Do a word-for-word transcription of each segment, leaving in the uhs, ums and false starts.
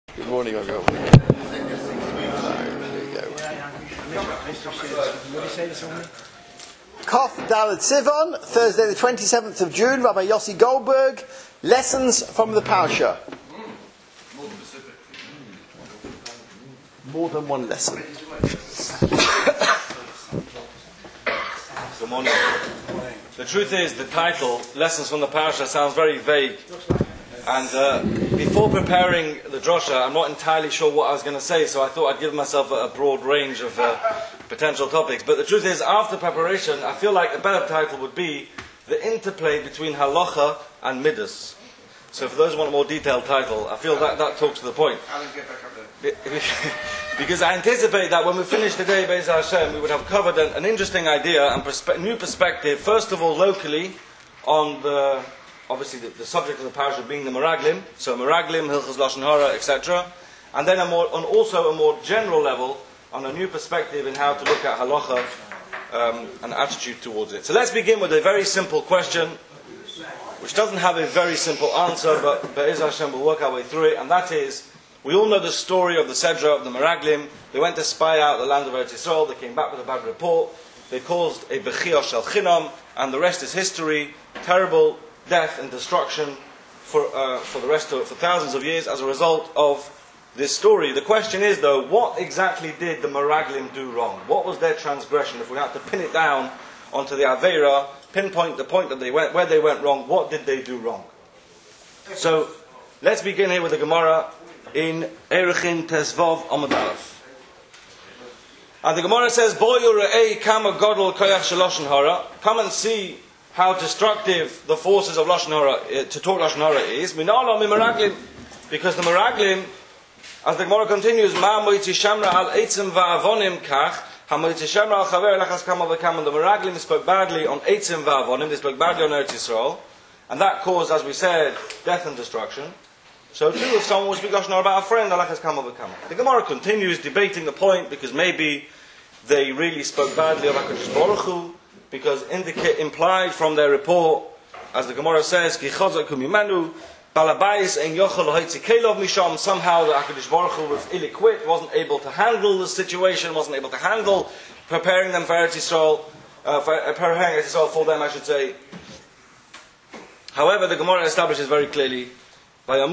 Good morning, everyone. There you go. Kof Dalet Sivan, Thursday the twenty-seventh of June, Rabbi Yossi Goldberg, Lessons from the Parsha. More than one lesson. Good morning. The truth is, the title, Lessons from the Parsha, sounds very vague. And uh, before preparing the drosha, I'm not entirely sure what I was going to say, so I thought I'd give myself a, a broad range of uh, potential topics. But the truth is, after preparation, I feel like a better title would be the interplay between halacha and midas. So for those who want a more detailed title, I feel that that talks to the point. Because I anticipate that when we finish today, Be'ez Hashem, we would have covered an, an interesting idea and perspe- new perspective, first of all locally, on the... obviously the, the subject of the parasha being the Meraglim, so Meraglim, Hilchos Lashon Hara, et cetera. And then a more, on also a more general level, on a new perspective in how to look at halacha um, and attitude towards it. So let's begin with a very simple question, which doesn't have a very simple answer, but Be'ez Hashem will work our way through it, and that is, we all know the story of the Sedra of the Meraglim. They went to spy out the land of Eretz Yisrael, they came back with a bad report, they caused a Bechia Shel Chinam, and the rest is history, terrible death and destruction for uh, for the rest of for thousands of years as a result of this story. The question is, though, what exactly did the Meraglim do wrong? What was their transgression? If we had to pin it down onto the Aveira, pinpoint the point that they went where they went wrong, what did they do wrong? So let's begin here with the Gemara in Erechin Tesvav Amud Aleph. And the Gemara says, "Bo yurei kama gadol koyach shel lashon hara." Come and see how destructive the forces of Lashon Hara, uh, to talk Lashon Hara is. Minala mi Meraglim, because the Meraglim, as the Gemara continues, Ma moitzi shamra al eitzim va'avonim kach, ha moitzi shamra al chaver lachas kama v'kama. The Meraglim spoke badly on eitzim va'avonim, they spoke badly on Eretz Yisrael, and that caused, as we said, death and destruction. So too, if someone was speaking Lashon Hara about a friend, lachas kama v'kama. The Gemara continues debating the point, because maybe they really spoke badly of HaKadosh Baruch Hu, because indicate, implied from their report, as the Gemara says, somehow the HaKadosh Baruch Hu was ill-equipped, wasn't able to handle the situation, wasn't able to handle preparing them for Eretz Yisrael, uh, for, uh, preparing Eretz Yisrael for them, I should say. However, the Gemara establishes very clearly, um,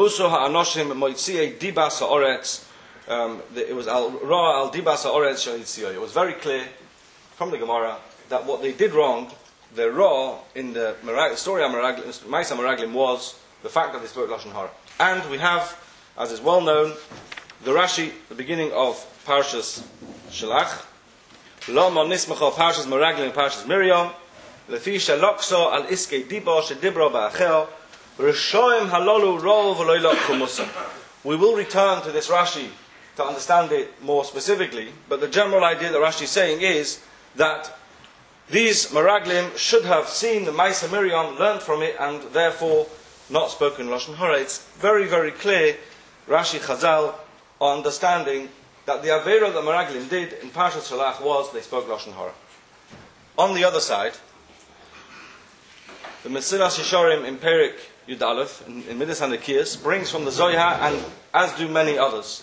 it was al-ra al-dibas ha'oretz shalitziyah. It was very clear from the Gemara that what they did wrong, the raw in the Merag- story of Meraglim, Maisa Meraglim, was the fact that they spoke Lashon Hara. And we have, as is well known, the Rashi, the beginning of Parshas Shalach, Lama Nismacha Parshas Meraglim, Parshas Miriam, Lefi Shalokso al Iske Diba Shedibra Ba'achel, Rishoim Halolu Ro V'Loilot Kumusa. We will return to this Rashi to understand it more specifically, but the general idea that Rashi is saying is that these Meraglim should have seen the Maisa Miriam, learned from it, and therefore not spoken Lashon Hara. It's very, very clear, Rashi Chazal are understanding that the Aveira that Meraglim did in Parashat Shalach was they spoke Lashon Hara. On the other side, the Mesilas Yesharim in Perik Yud Aleph, in, in Midas HaNekiyos, brings from the Zohar, and as do many others,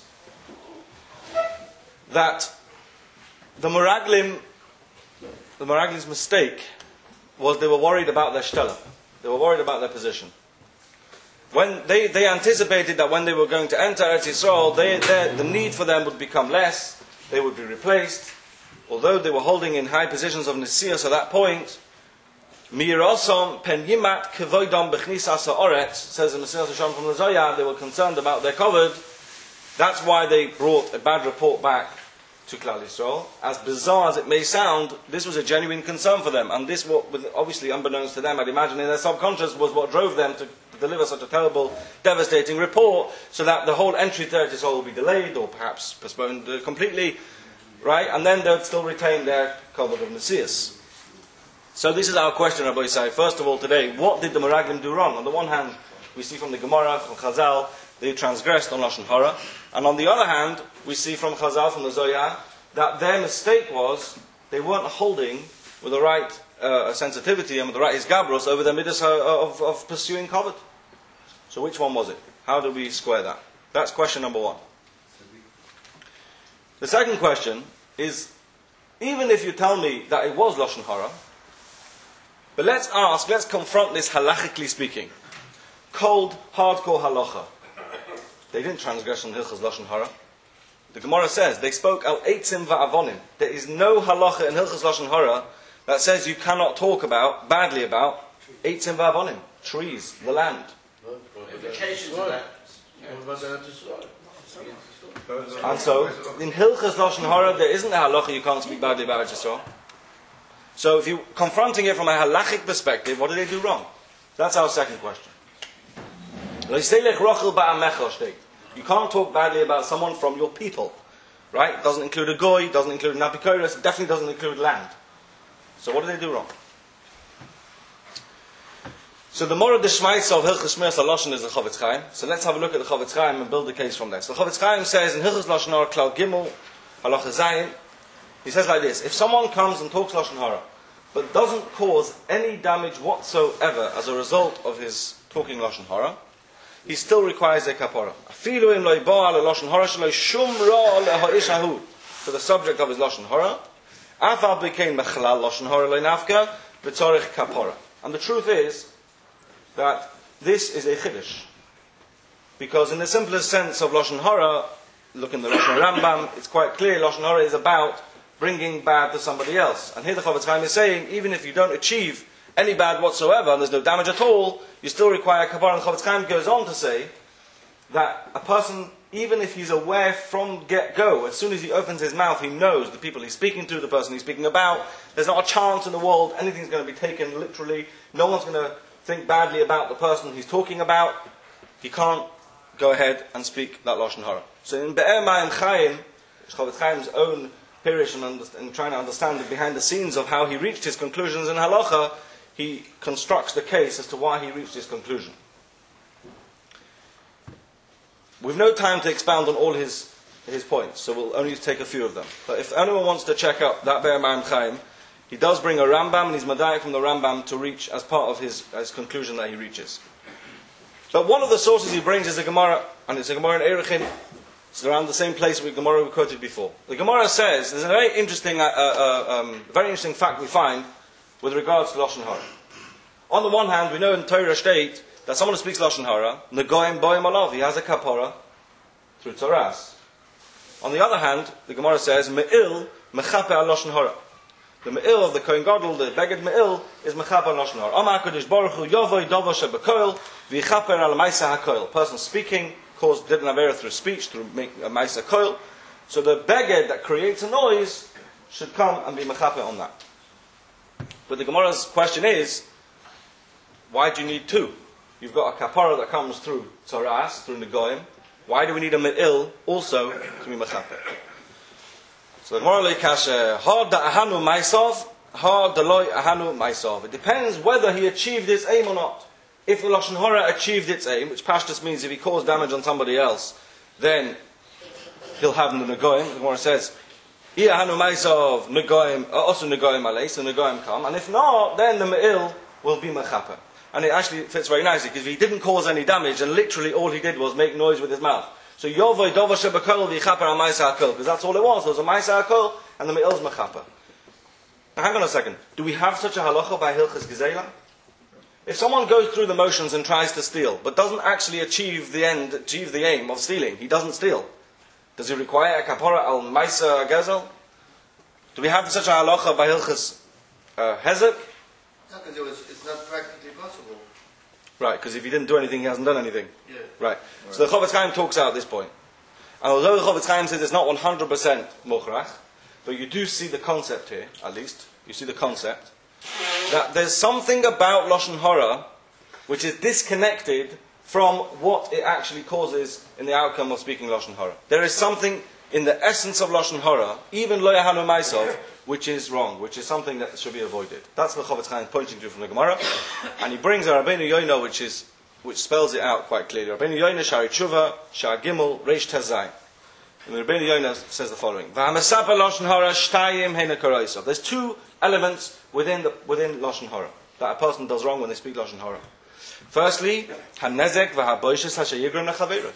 that the Meraglim The Meraglim's mistake was they were worried about their shtela. They were worried about their position. When they, they anticipated that when they were going to enter Eretz Yisrael, they, they, the need for them would become less, they would be replaced. Although they were holding in high positions of Nesias at that point, Mi'irasom pen yimat kevoidom b'chnisas ha'oretz, says the Mesilas Yesharim from the Zohar, they were concerned about their covered. That's why they brought a bad report back to Klal Yisrael. As bizarre as it may sound, this was a genuine concern for them, and this, what, obviously unbeknownst to them, I'd imagine in their subconscious, was what drove them to deliver such a terrible, devastating report, so that the whole entry to Eretz Yisrael will be delayed, or perhaps postponed uh, completely, right? And then they'd still retain their covenant of Messias. So this is our question, Rabbi Yisai. First of all today, what did the Meraglim do wrong? On the one hand, we see from the Gemara, from Chazal, they transgressed on Lashon Hara. And on the other hand, we see from Chazal, from the Zohar, that their mistake was they weren't holding with the right uh, sensitivity and with the right isgabros over the midas of, of, of pursuing covet. So which one was it? How do we square that? That's question number one. The second question is, even if you tell me that it was Lashon Hara, but let's ask, let's confront this halachically speaking. Cold, hardcore halacha. They didn't transgress on Hilchos Lashon Hara. The Gemara says, they spoke al eitzim va'avonim. There is no halacha in Hilchos Lashon Hara that says you cannot talk about, badly about, eitzim va'avonim, trees, the land. And so, in Hilchos Lashon Hara, there isn't a halacha you can't speak badly about Eretz Yisrael. So if you're confronting it from a halachic perspective, what did they do wrong? That's our second question. You can't talk badly about someone from your people. Right? It doesn't include a goy, doesn't include an apikoros, it definitely doesn't include land. So what did they do wrong? So the Morad Deshmaisa of Hilchos Shmiras HaLashon is the Chavetz Chaim. So let's have a look at the Chavetz Chaim and build the case from there. So the Chavetz Chaim says in Hilchos Lashon Hara Klal Gimel Halacha Zayin, he says like this: if someone comes and talks Lashon Hara, but doesn't cause any damage whatsoever as a result of his talking Lashon Hara, he still requires a kapara. To the subject of his Lashon Hara, and the truth is that this is a chiddush, because in the simplest sense of Lashon Hara, look in the Lashon Rambam, it's quite clear Lashon Hara is about bringing bad to somebody else. And here the Chavetz Chaim is saying, even if you don't achieve any bad whatsoever, and there's no damage at all, you still require a kapara. And Chavetz Chaim goes on to say that a person, even if he's aware from get-go, as soon as he opens his mouth, he knows the people he's speaking to, the person he's speaking about, there's not a chance in the world anything's going to be taken literally, no one's going to think badly about the person he's talking about, he can't go ahead and speak that Lashon Hara. So in Be'er Mayim Chaim, Chavetz Chaim's own pirish and, and trying to understand the behind the scenes of how he reached his conclusions in halacha, he constructs the case as to why he reached his conclusion. We've no time to expound on all his his points, so we'll only take a few of them. But if anyone wants to check up that Be'er Mayim Chaim, he does bring a Rambam, and he's Madayik from the Rambam to reach as part of his, his conclusion that he reaches. But one of the sources he brings is a Gemara, and it's a Gemara in Erechin. It's around the same place with Gemara we quoted before. The Gemara says, there's a very interesting, uh, uh, um, very interesting fact we find with regards to Lashon Hara. On the one hand, we know in Torah state that someone who speaks Lashon Hara, Negoim Boim Alav, he has a kapara through Tzoras. On the other hand, the Gemara says, Me'il Mechape al Lashon Hara. The Me'il of the Kohen Gadol, the Beged Me'il, is Mechape al Lashon Hara. Amar HaKadosh Baruch Hu Yovoi Dovo Shebekoil V'Yichaper al Maisa HaKoil. Person speaking caused did an avera through speech, through make a Maisa Koil. So the Beged that creates a noise should come and be Mechape on that. But the Gemara's question is, why do you need two? You've got a kapara that comes through Tzoras, through Negoim. Why do we need a Me'il also to be Mechape? So the Gemara leikashe, ha da'ahanu maisov, ha da'loi ahanu maisov. It depends whether he achieved his aim or not. If the Lashon Hara achieved its aim, which Pashtus means if he caused damage on somebody else, then he'll have the Negoim. The Gemara says, I'ahanu maisov, Negoim, also Negoim alei, so Negoim come. And if not, then the Me'il will be Mechape. And it actually fits very nicely, because he didn't cause any damage, and literally all he did was make noise with his mouth. So Yovoi Dovo Shebekol V'Yichaper al Maisa HaKol, because that's all it was. There was a Maisa HaKol, and the Me'il's Mechape. Now hang on a second. Do we have such a halacha by Hilchos Gezeilah? If someone goes through the motions and tries to steal, but doesn't actually achieve the end, achieve the aim of stealing, he doesn't steal, does he require a kapara al Maisa Gezel? Do we have such a halacha by Hilchos uh, Hezek? No, because it was, it's not practically possible. Right, because if he didn't do anything, he hasn't done anything. Yeah. Right. right. So the Chavetz Chaim talks out this point. And although the Chavetz Chaim says it's not one hundred percent mochrach, but you do see the concept here, at least. You see the concept. That there's something about Lashon Hara which is disconnected from what it actually causes in the outcome of speaking Lashon Hara. There is something in the essence of Lashon Hara, even Lo Yahanu Maisov, which is wrong, which is something that should be avoided. That's what Chavetz Chaim pointing to from the Gemara. And he brings a Rabbeinu Yoina, which is which spells it out quite clearly. Rabbeinu Yoina, Shari Tshuva, Shar Gimel, Reish Tezai. And Rabbeinu Yoina says the following: V'hamasapa Lashon Hara shtayim heina karaisov. There's two elements within the within Lashon Hara that a person does wrong when they speak Lashon Hara. Firstly, hanezek v'haboishes hashayigram lechaveru.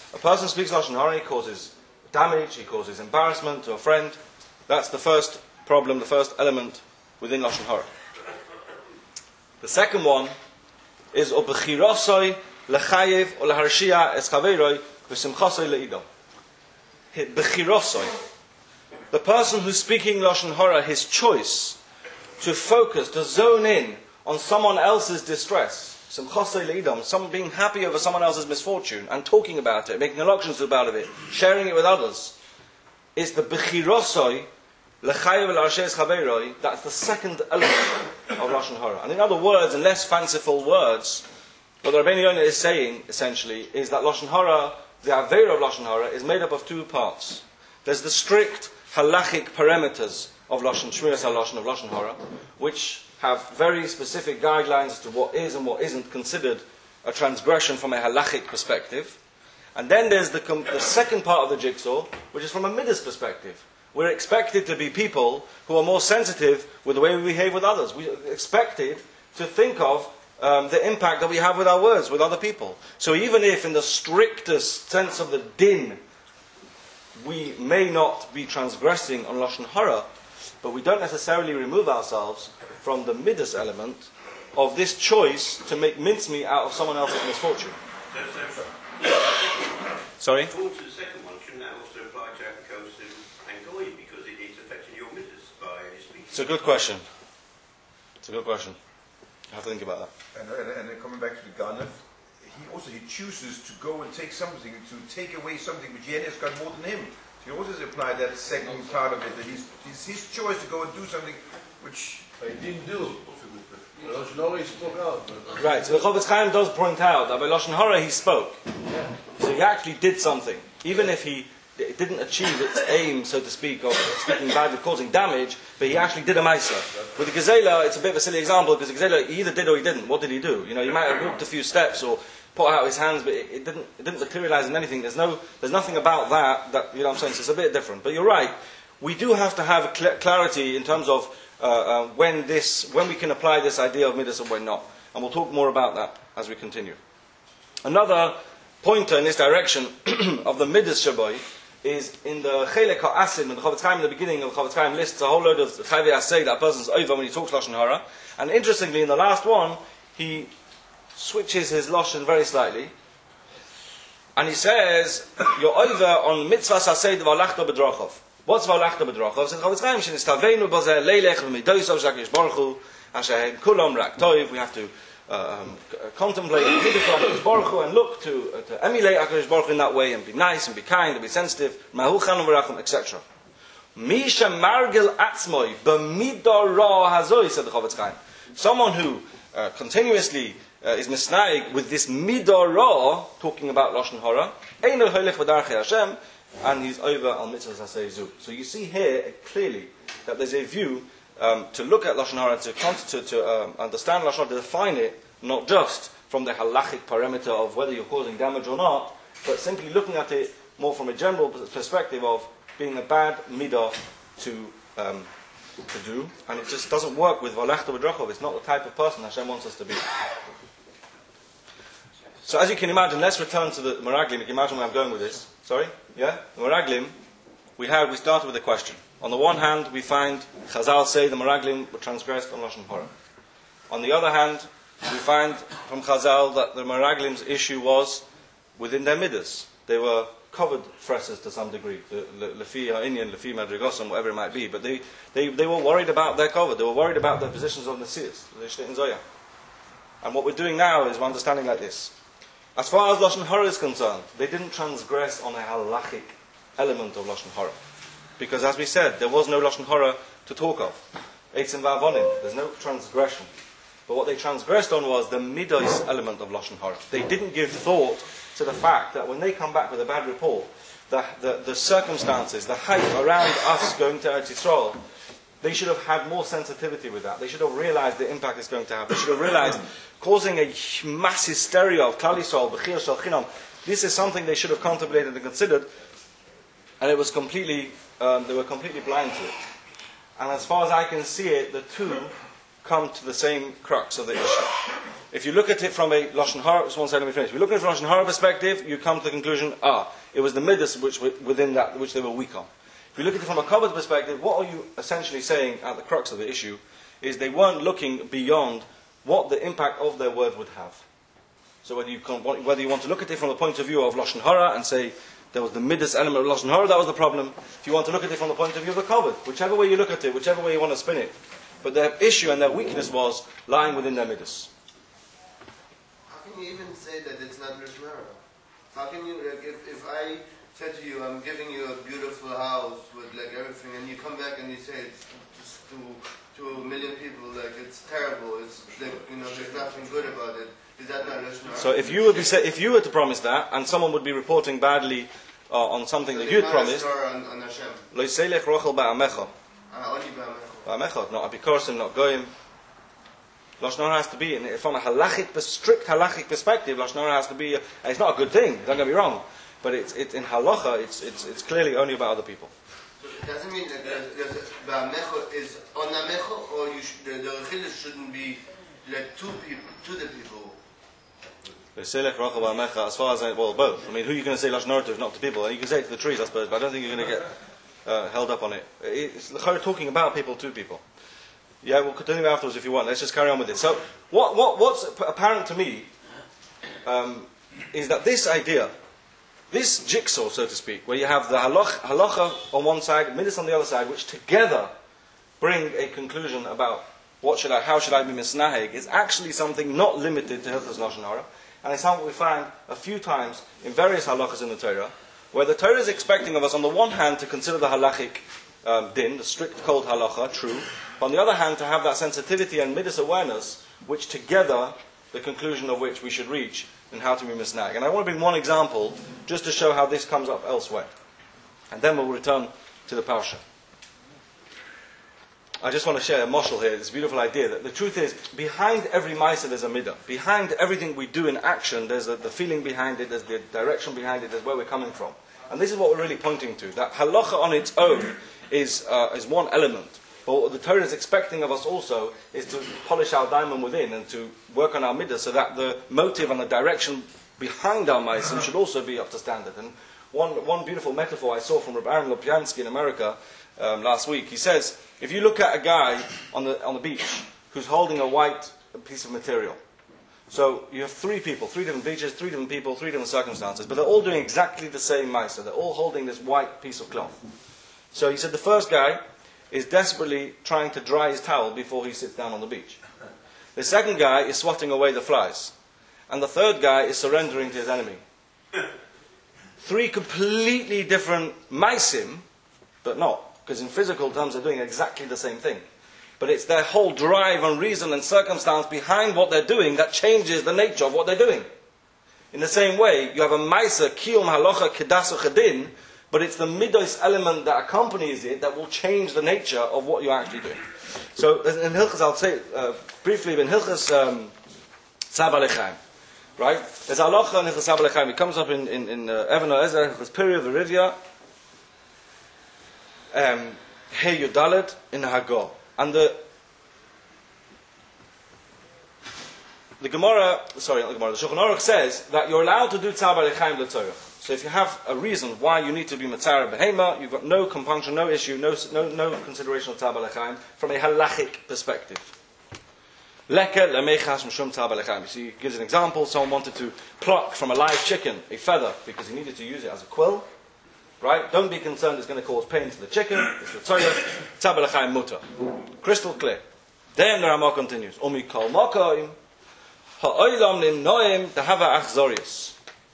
A person speaks Lashon Hara, he causes damage, he causes embarrassment to a friend. That's the first problem, the first element within Lashon Hara. The second one is Ubechirosoi lechayev or leharshia es chaveroi v'simchasoi leidom. Bechirosoi. The person who's speaking Lashon Hara, his choice to focus, to zone in on someone else's distress, simchasoi leidom, someone being happy over someone else's misfortune and talking about it, making allocutions about it, sharing it with others, is the bechirosoi lechayev leharshia es chaveroi. That's the second element of Lashon Hara. And in other words, and less fanciful words, what the Rabbeinu Yonah is saying, essentially, is that Lashon Hara, the Aveira of Lashon Hara, is made up of two parts. There's the strict halachic parameters of Lashon, Shmiras HaLashon of Lashon Hara, which have very specific guidelines as to what is and what isn't considered a transgression from a halachic perspective. And then there's the, com- the second part of the jigsaw, which is from a midas perspective. We're expected to be people who are more sensitive with the way we behave with others. We're expected to think of um, the impact that we have with our words, with other people. So even if in the strictest sense of the din, we may not be transgressing on Lashon Hara, but we don't necessarily remove ourselves from the midas element of this choice to make mincemeat out of someone else's misfortune. Sorry? According to the second one, shouldn't that also apply to Apikosim and Goy, because it is affecting your midas by speaking? It's a good question. It's a good question. I have to think about that. And, and, and then coming back to the Ganef, he also he chooses to go and take something, to take away something which Yen has got more than him. So he also apply that second part of it, that he's, it's his choice to go and do something which He didn't do. Lashon Hara, he spoke out. Right, so the Chofetz Chaim does point out that by Lashon Hara he spoke. So he actually did something. Even if he d- didn't achieve its aim, so to speak, of speaking badly, causing damage, but he actually did a Maisa. With the Gezela, it's a bit of a silly example, because the Gezela, he either did or he didn't. What did he do? You know, he might have walked a few steps or put out his hands, but it, it didn't it didn't materialize in anything. There's no there's nothing about that, that, you know what I'm saying? So it's a bit different. But you're right, we do have to have cl- clarity in terms of uh, uh, when this when we can apply this idea of midas and when not. And we'll talk more about that as we continue. Another pointer in this direction of the midas shaboy is in the Chelek HaAsim, in the Chofetz Chaim, in the beginning of the Chofetz Chaim lists a whole load of Chayvei Asay that a person's over when he talks Lashon Hara. And interestingly, in the last one, he switches his Lashon very slightly. And he says, you're over on mitzvahs asay v'alachta b'drachov. What's v'alachta b'drachov? So Chofetz Chaim, shenistavenu b'zeh leilech v'midoisav sh'akish baruch hu, asher kulam rak toiv. We have to uh, um, c- contemplate the midas of HaKadosh Baruch Hu and look to, uh, to emulate HaKadosh Baruch Hu in that way and be nice and be kind and be sensitive, mahu chanum v'rachum, et cetera. Misha margil atzmoi b'midor ra hazoi, said the Chofetz Chaim. Someone who uh, continuously uh, is misnaig with this midor ra, talking about Lashon Hara, eino holech v'darchei Hashem, and he's over al mitzvahs asay zu. So you see here clearly that there's a view um, to look at Lashon Hara, to, to, to um, understand Lashon Hara, to define it, not just from the halachic parameter of whether you're causing damage or not, but simply looking at it more from a general perspective of being a bad midah to um, to do, and it just doesn't work with V'alachta b'drachov. It's not the type of person Hashem wants us to be. So as you can imagine, let's return to the Meraglim. You can imagine where I'm going with this. Sorry? Yeah? The Meraglim, we had, we started with a question. On the one hand, we find Chazal say the Meraglim were transgressed on Lashon Hara. On the other hand, we find from Chazal that the Meraglim's issue was within their midas. They were covered fresses to some degree, Lefi Ha'inyan, Lefi Madrigosan, whatever it might be, but they, they, they were worried about their cover. They were worried about their positions of Nesias, the Shnei Zoya. And what we're doing now is we're understanding like this. As far as Lashon Hara is concerned, they didn't transgress on a halachic element of Lashon Hara. Because as we said, there was no Lashon Hara to talk of. Eitzim Va'avonim, there's no transgression. But what they transgressed on was the midos element of Lashon Hara. They didn't give thought to the fact that when they come back with a bad report, the, the, the circumstances, the hype around us going to Eretz Yisrael, they should have had more sensitivity with that. They should have realized the impact it's going to have. They should have realized causing a mass hysteria of Klal Yisrael, B'chir Shel Chinam. This is something they should have contemplated and considered, and it was completely, um, they were completely blind to it. And as far as I can see it, the two come to the same crux of the issue. If you look at it from a Lashon Hara, just one second, let me finish. If you look at it from a Lashon Hara perspective, you come to the conclusion, ah, it was the midas which within that which they were weak on. If you look at it from a Kabbalah perspective, what are you essentially saying at the crux of the issue is they weren't looking beyond what the impact of their word would have. So whether you, can, whether you want to look at it from the point of view of Lashon Hara and say there was the midas element of Lashon Hara, that was the problem. If you want to look at it from the point of view of the Kabbalah, whichever way you look at it, whichever way you want to spin it. But their issue and their weakness was lying within their midas. How can you even say that it's not Lashon Hara? How can you, like, if, if I said to you, I'm giving you a beautiful house with like everything, and you come back and you say it's just to to a million people, like it's terrible, it's like, you know, there's nothing good about it. Is that not Lashon Hara? So if you would be say, if you were to promise that, and someone would be reporting badly uh, on something So that it's you had not promised, Lashon Hara on, on Hashem. Lo yiselech rochel ba'amecha. Ah, only Ba'amecha. Ba'amecha, not apikorsim, not goyim. Lashon Hara has to be, from a halachic, strict halachic perspective, Lashon Hara has to be, it's not a good thing, don't get me wrong, but it's, it's in halacha, it's, it's, it's clearly only about other people. So it doesn't mean that there's, there's Ba'amecha is on Amecha, or you sh- the, the Rechilah shouldn't be like two people, to the people. As far as I, well, both. I mean, who are you going to say Lashon Hara to if not to people? And you can say it to the trees, I suppose, but I don't think you're going to get uh, held up on it. It's talking about people to people. Yeah, we'll continue afterwards if you want. Let's just carry on with this. So, what, what, what's apparent to me um, is that this idea, this jigsaw, so to speak, where you have the halach, halacha on one side, midas on the other side, which together bring a conclusion about what should I, how should I be misnaheg, is actually something not limited to Hilchos Lashon Hara. And it's something we find a few times in various halachas in the Torah, where the Torah is expecting of us, on the one hand, to consider the halachic um, din, the strict cold halacha, true, but on the other hand, to have that sensitivity and midas awareness, which together, the conclusion of which we should reach in how to be misnag. And I want to bring one example, just to show how this comes up elsewhere. And then we'll return to the parsha. I just want to share a moshel here, this beautiful idea that the truth is, behind every ma'aseh there's a midah. Behind everything we do in action, there's a, the feeling behind it, there's the direction behind it, there's where we're coming from. And this is what we're really pointing to, that halacha on its own is, uh, is one element. But what the Torah is expecting of us also is to polish our diamond within and to work on our midah so that the motive and the direction behind our ma'aseh should also be up to standard. And one, one beautiful metaphor I saw from Rabbi Aaron Lopiansky in America um, last week, he says, if you look at a guy on the on the beach who's holding a white piece of material, so you have three people, three different beaches, three different people, three different circumstances, but they're all doing exactly the same ma'aseh. They're all holding this white piece of cloth. So he said the first guy is desperately trying to dry his towel before he sits down on the beach. The second guy is swatting away the flies. And the third guy is surrendering to his enemy. Three completely different ma'asim, but not. Because in physical terms they're doing exactly the same thing. But it's their whole drive and reason and circumstance behind what they're doing that changes the nature of what they're doing. In the same way, you have a ma'aseh, kiyum halacha kedas uchadin, but it's the midos element that accompanies it that will change the nature of what you're actually doing. So in Hilchas, I'll say uh, briefly, in Hilchas um, Tzar Ba'alei, right? There's halacha in Hilchas Tzar Ba'alei. It comes up in, in, in uh, Even HaEzer, Hilchas Period of the Rivya, Um, Hey Yudalet in Hagor. And the the Gemara, sorry, not the Gemara, the Shulchan Aruch says that you're allowed to do Tzar Ba'alei Chaim l'Torah. So if you have a reason why you need to be Matzara Behema, you've got no compunction, no issue, no no, no consideration of Tzar Ba'alei Chaim from a halachic perspective. Leke lemechash mishum Tzar Ba'alei Chaim. So he gives an example, someone wanted to pluck from a live chicken a feather because he needed to use it as a quill. Right? Don't be concerned it's going to cause pain to the chicken. It's the Torah. Tzar Ba'alei Chaim mutar. Crystal clear. Then the Ramah continues. Umi kol makoim ha'olam nimnoim tehava achzorius.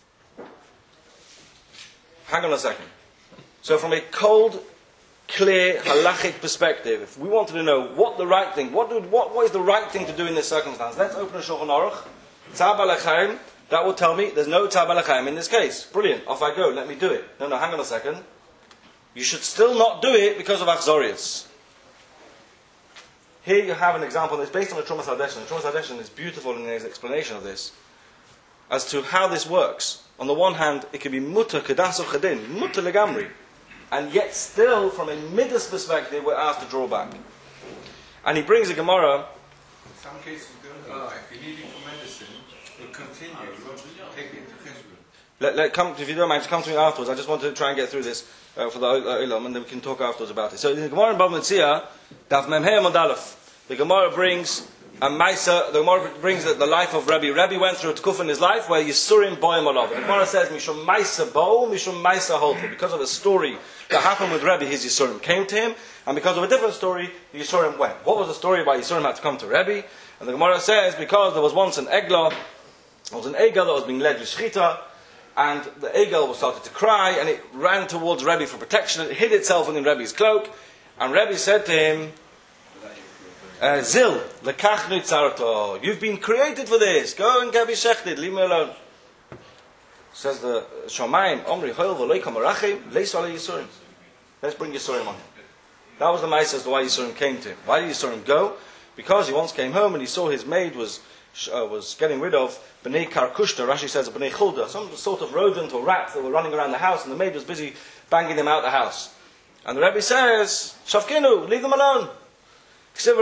Hang on a second. So from a cold, clear, halachic perspective, if we wanted to know what the right thing, what, do, what, what is the right thing to do in this circumstance, let's open a Shulchan Aruch. Tzar Ba'alei Chaim. That will tell me there's no Tzar Ba'alei Chaim in this case. Brilliant. Off I go. Let me do it. No, no, hang on a second. You should still not do it because of Achzorius. Here you have an example that's based on the Trumas Hadeshen. The Trumas Hadeshen is beautiful in his explanation of this as to how this works. On the one hand, it can be mutter kedas uchadin, mutter legamri, and yet still, from a midas perspective, we're asked to draw back. And he brings a Gemara some cases you don't know. If you need it for medicine, you continue. You won't take it to cheshbon. Let, let come, if you don't mind, just come to me afterwards. I just want to try and get through this uh, for the Olam, and then we can talk afterwards about it. So in the Gemara in Bava Metzia, Daf Mem Hey Amud Aleph, the Gemara brings a Maisa. The Gemara brings the, the life of Rabbi. Rabbi went through a Tkuf in his life where Yisurim Boim Olav. The Gemara says Mishum Maisa Bo, Mishum Maisa Holto. Because of a story that happened with Rabbi, his Yisurim came to him, and because of a different story, the Yisurim went. What was the story why Yisurim had to come to Rabbi? And the Gemara says because there was once an Eglah, there was an Egel that was being led with Shechita, and the Egel was started to cry, and it ran towards Rebbe for protection. It hid itself within Rebbe's cloak, and Rebbe said to him, uh, Zil, lekach nitzarto, you've been created for this. Go and get b'shechted, leave me alone. Says the Shomayim, Omri hoil v'loi kamarachim, leis ale Yisurim. Let's bring Yisurim on him. That was the Maisa as to why Yisurim came to him. Why did Yisurim go? Because he once came home and he saw his maid was Uh, was getting rid of B'nai Karkushta, Rashi says B'nai Chulda, some sort of rodent or rat that were running around the house, and the maid was busy banging them out the house. And the Rebbe says, Shavkinu, leave them alone. Hashem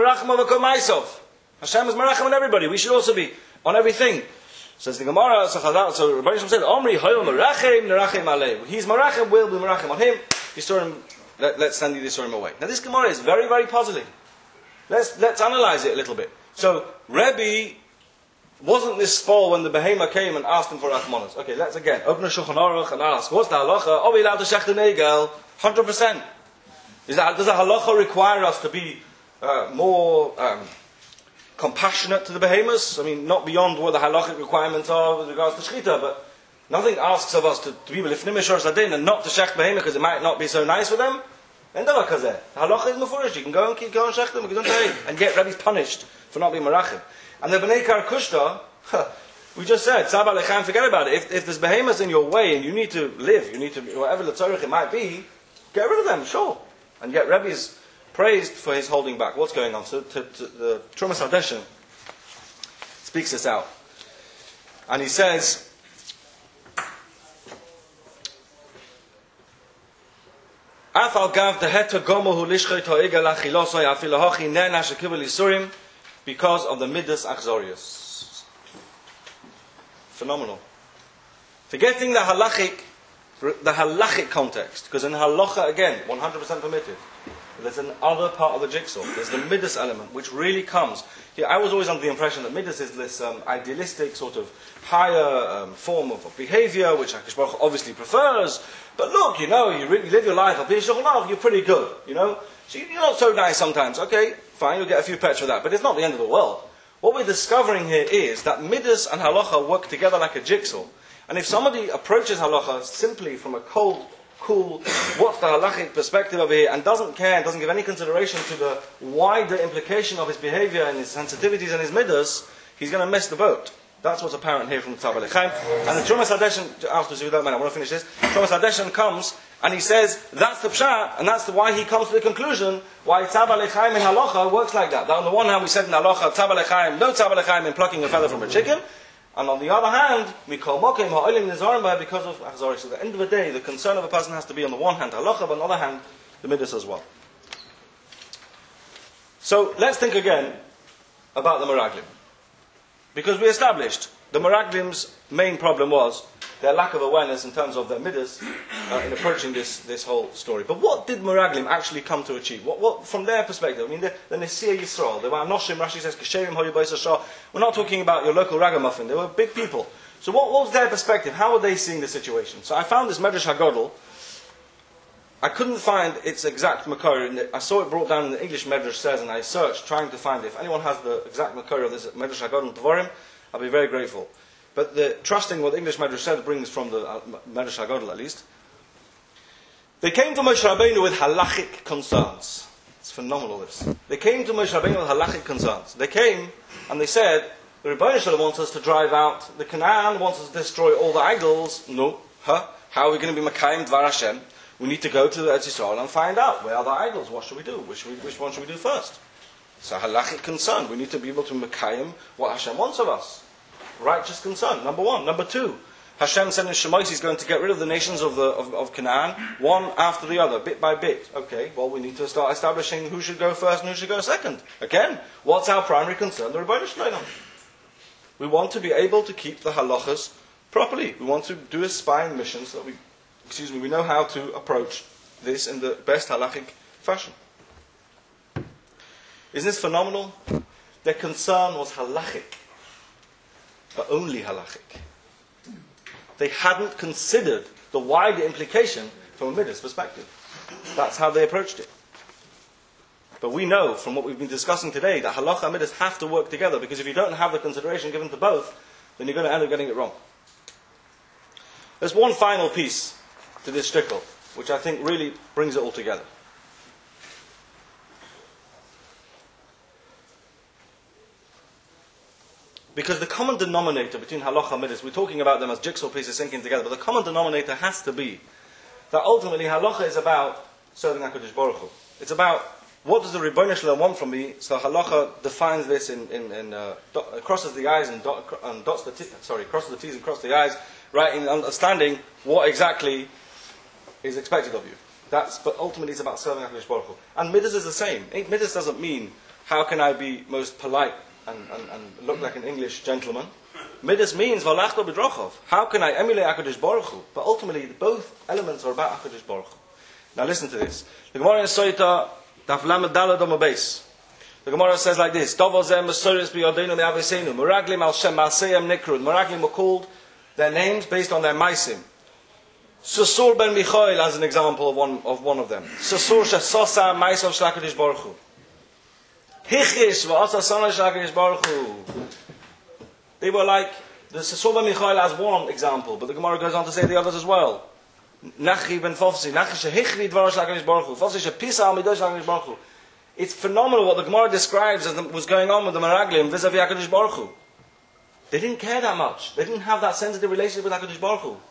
is marachim on everybody, we should also be on everything. Says the Gemara, so Rabbi Yisham said, Omri hoyel marachim, narachim aleh. He's marachim, we'll be marachim on him. Yisurim, let, let's send the Yisurim away. Now this Gemara is very, very puzzling. Let's, let's analyze it a little bit. So, Rebbe wasn't this spall when the Behema came and asked him for Rachmanas? Okay, let's again open a Shulchan Aruch and ask, what's the halacha? Are we allowed to shech the negel? one hundred percent. Is that, does the halacha require us to be uh, more um, compassionate to the Behemoths? I mean, not beyond what the halachic requirements are with regards to Shechita, but nothing asks of us to, to be lifnim mishor sadin and not to shech Behema because it might not be so nice for them. And the halacha is mufurish. You can go and keep going and shech them and get Rebbe's punished for not being marachim. And the B'nai Karkushta, we just said, Tzaba Lechaim, forget about it. If, if there's behemoths in your way and you need to live, you need to, whatever the tzorich it might be, get rid of them, sure. And yet Rebbe is praised for his holding back. What's going on? So to, to, the Trumas Hadeshen speaks this out. And he says, Afal gav deheta gomo hu lishchet ha'egel achilosoi afilo hochi nen hashakibel yisurim, because of the Midas Achzorius. Phenomenal. Forgetting the halachic, the halachic context, because in halacha, again, one hundred percent permitted. There's another part of the jigsaw. There's the Midas element, which really comes. Yeah, I was always under the impression that Midas is this um, idealistic sort of higher um, form of, of behavior, which HaKadosh Baruch Hu obviously prefers. But look, you know, you, really live your life, you're pretty good, you know. So you're not so nice sometimes. Okay, fine, you'll get a few pets for that. But it's not the end of the world. What we're discovering here is that Midas and Halacha work together like a jigsaw. And if somebody approaches Halacha simply from a cold, cool, what's the halachic perspective over here, and doesn't care, and doesn't give any consideration to the wider implication of his behavior and his sensitivities and his Midas, he's going to miss the boat. That's what's apparent here from the Tzaba Lechaim. And the Trumas Hadeshen, after you don't mind, I want to finish this. Trumas Hadeshen comes and he says that's the pshat, and that's the, why he comes to the conclusion why Tzaba Lechaim in halacha works like that. That on the one hand we said in halacha Tzaba Lechaim, no Tzaba Lechaim in plucking a feather from a chicken, and on the other hand Mikol Mokim Ha'olim Nizarim because of Achzori. So at the end of the day, the concern of a person has to be on the one hand halacha, but on the other hand the midas as well. So let's think again about the Meraglim. Because we established the Meraglim's main problem was their lack of awareness in terms of their midas uh, in approaching this, this whole story. But what did Meraglim actually come to achieve? What, what from their perspective? I mean, the, the Nesiya Yisrael, they were Anoshim, Rashi says, Kesherim Hoyu Beis Hashah. We're not talking about your local ragamuffin. They were big people. So what, what was their perspective? How were they seeing the situation? So I found this Medrash HaGodel. I couldn't find its exact makor. I saw it brought down in the English Medrash says, and I searched trying to find it. If anyone has the exact makor of this Medrash HaGodel Devarim, I'll be very grateful. But the, trusting what the English Medrash said brings from the uh, Medrash HaGodel at least. They came to Moshe Rabbeinu with halachic concerns. It's phenomenal this. They came to Moshe Rabbeinu with halachic concerns. They came and they said, the Rebbeinu Shalom wants us to drive out the Canaan, wants us to destroy all the idols. No. Huh? How are we going to be Makayim Dvar Hashem? We need to go to Eretz Yisrael and find out where are the idols. What should we do? Which, we, which one should we do first? It's a halachic concern. We need to be able to Makayim what Hashem wants of us. Righteous concern, number one. Number two, Hashem said in Shemais He's going to get rid of the nations of, the, of, of Canaan, one after the other, bit by bit. Okay, well we need to start establishing who should go first and who should go second. Again, what's our primary concern? The Rebbeinu Shalom. We want to be able to keep the halachas properly. We want to do a spying mission so that we, excuse me, we know how to approach this in the best halachic fashion. Isn't this phenomenal? Their concern was halachic, but only halachic. They hadn't considered the wider implication from a Midas perspective. That's how they approached it. But we know from what we've been discussing today that halacha and Midas have to work together, because if you don't have the consideration given to both, then you're going to end up getting it wrong. There's one final piece to this shtickle, which I think really brings it all together. Because the common denominator between halacha and midas, we're talking about them as jigsaw pieces sinking together, but the common denominator has to be that ultimately halacha is about serving HaKadosh Baruch Hu. It's about what does the Rebbeinu Shalom want from me. So halacha defines this in, in, in uh, dot, crosses the I's and, dot, and dots the t- sorry crosses the T's and crosses the I's, right, in understanding what exactly is expected of you. That's but ultimately it's about serving HaKadosh Baruch Hu. And midas is the same. Midas doesn't mean how can I be most polite And, and, and look like an English gentleman. Midas means Valachto b'drochov. How can I emulate HaKadosh Baruch Hu? But ultimately, both elements are about HaKadosh Baruch Hu. Now listen to this. The Gemara in Soita, Daf Lamed Daled Amud Beis. The Gemara says like this: Dovah zeh mesoris b'yodeinu me'aviseinu. Meraglim al shem ma'aseyem nikrud. Meraglim were called their names based on their maisim. Susur ben Michael, as an example of one of one of them. Susur shesosa maisav shel HaKadosh Baruch Hu. Hichis v'asa sana shel Baruch Hu. They were like the Susur ben Michael as one example, but the Gemara goes on to say the others as well. Nachi ben Fofsi, Nachi shehichri dvar shel Baruch Hu. Fofsi shepisa al midah shel Baruch Hu. It's phenomenal what the Gemara describes as was going on with the Meraglim vis-a-vis HaKadosh Baruch Hu. They didn't care that much. They didn't have that sensitive relationship with HaKadosh Baruch Hu.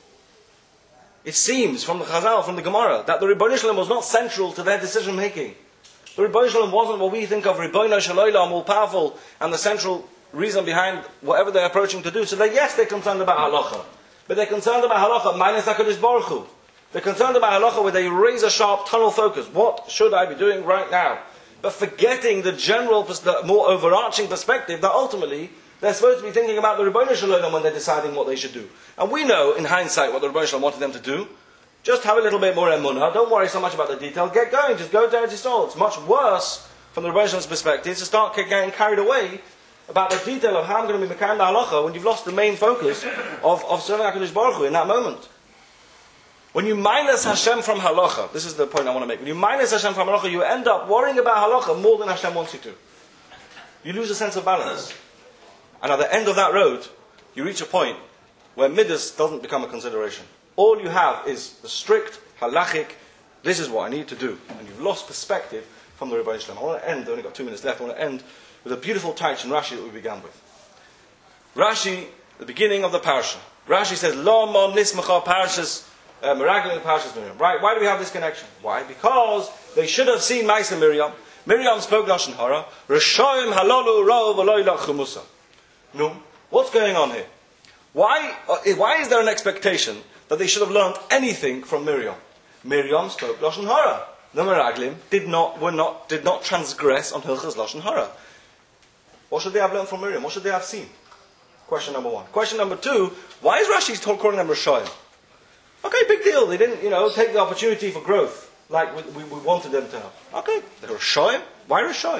It seems from the Chazal, from the Gemara, that the Rebbeinu Shalom was not central to their decision making. The Rebbeinu Shalom wasn't what we think of Rebbeinu Shalom, all powerful, and the central reason behind whatever they're approaching to do. So they, yes, they're concerned about halacha, but they're concerned about halacha minus HaKadosh Baruch Hu. They're concerned about halacha where they raise a sharp tunnel focus. What should I be doing right now? But forgetting the general, the more overarching perspective that ultimately they're supposed to be thinking about the Rebbeinu Shalom when they're deciding what they should do. And we know, in hindsight, what the Rebbeinu Shalom wanted them to do. Just have a little bit more emunah. Don't worry so much about the detail. Get going. Just go to Eretz Yisrael. It's much worse from the Rebbeinu Shalom's perspective to start getting carried away about the detail of how I'm going to be mekayim the halacha when you've lost the main focus of, of serving HaKadosh Baruch Hu in that moment. When you minus Hashem from halacha, this is the point I want to make. When you minus Hashem from halacha, you end up worrying about halacha more than Hashem wants you to. You lose a sense of balance. And at the end of that road, you reach a point where midas doesn't become a consideration. All you have is the strict, halachic, this is what I need to do. And you've lost perspective from the Rebbeinu Shalom. I want to end, I've only got two minutes left, I want to end with a beautiful taich in Rashi that we began with. Rashi, the beginning of the parasha. Rashi says, Lo mon nismacha parashas, Meraglim parashas Miriam. Right, why do we have this connection? Why? Because they should have seen Maisa Miriam. Miriam spoke Lashon Hara. Rishoyim halolu rov v'lo ilach chumusa. No, what's going on here? Why, uh, why is there an expectation that they should have learned anything from Miriam? Miriam spoke Lashon Hara. The Meraglim did not, were not, did not transgress on Hilchas Lashon Hara. What should they have learned from Miriam? What should they have seen? Question number one. Question number two, why is Rashi calling them Rishoyim? Okay, big deal. They didn't, you know, take the opportunity for growth like we, we, we wanted them to have. Okay, they're Rishoyim. Why Rishoyim?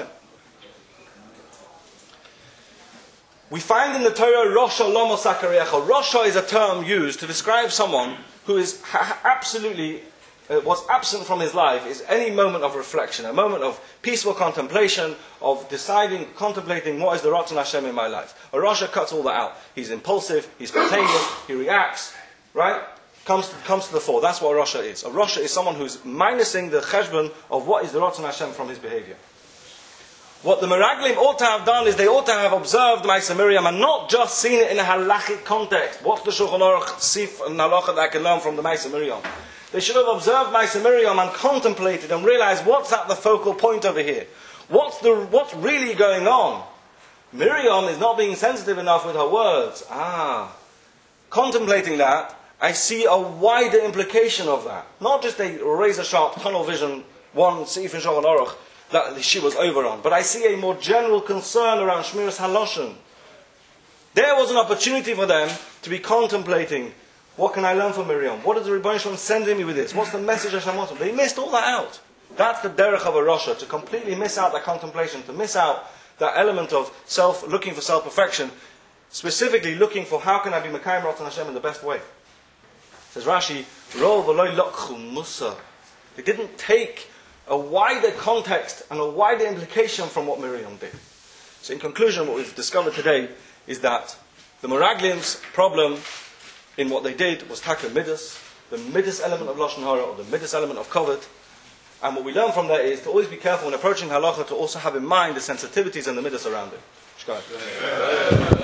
We find in the Torah, Rosha Lomo Sakariyecha. Rosha is a term used to describe someone who is ha- absolutely, uh, what's absent from his life is any moment of reflection, a moment of peaceful contemplation, of deciding, contemplating what is the Ratzon Hashem in my life. A Rosha cuts all that out. He's impulsive, he's spontaneous, he reacts, right? Comes to, comes to the fore. That's what a Rosha is. A Rosha is someone who's minusing the cheshbon of what is the Ratzon Hashem from his behavior. What the Meraglim ought to have done is they ought to have observed Maisa Miriam and not just seen it in a halachic context. What's the Shulchan Aruch sif and halacha that I can learn from the Maisa Miriam? They should have observed Maisa Miriam and contemplated and realized what's at the focal point over here. What's the what's really going on? Miriam is not being sensitive enough with her words. Ah, contemplating that, I see a wider implication of that. Not just a razor-sharp tunnel vision, one Seif in Shulchan Aruch that the she was over on, but I see a more general concern around Shmiras Haloshen. There was an opportunity for them to be contemplating, what can I learn from Miriam? What is the Rebbeinu Shalom sending me with this? What's the message Hashem wants? They missed all that out. That's the derech of a Rasha, to completely miss out that contemplation, to miss out that element of self, looking for self-perfection, specifically looking for how can I be Mekayim Ratzon Hashem in the best way. Says Rashi, Ro v'lo lokchu musa. They didn't take a wider context and a wider implication from what Miriam did. So in conclusion, what we've discovered today is that the Meraglim's problem in what they did was taka midas, the midas element of Lashon Hara, or the midas element of Kovod. And what we learn from that is to always be careful when approaching halacha to also have in mind the sensitivities and the midas around it. Shkai.